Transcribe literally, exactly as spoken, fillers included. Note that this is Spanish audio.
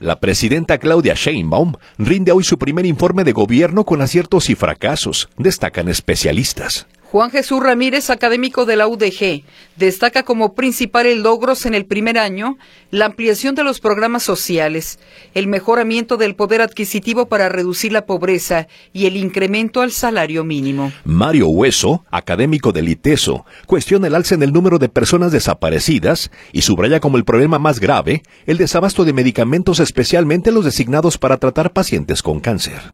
La presidenta Claudia Sheinbaum rinde hoy su primer informe de gobierno con aciertos y fracasos, destacan especialistas. Juan Jesús Ramírez, académico de la U D G, destaca como principales logros en el primer año la ampliación de los programas sociales, el mejoramiento del poder adquisitivo para reducir la pobreza y el incremento al salario mínimo. Mario Hueso, académico del ITESO, cuestiona el alza en el número de personas desaparecidas y subraya como el problema más grave el desabasto de medicamentos, especialmente los designados para tratar pacientes con cáncer.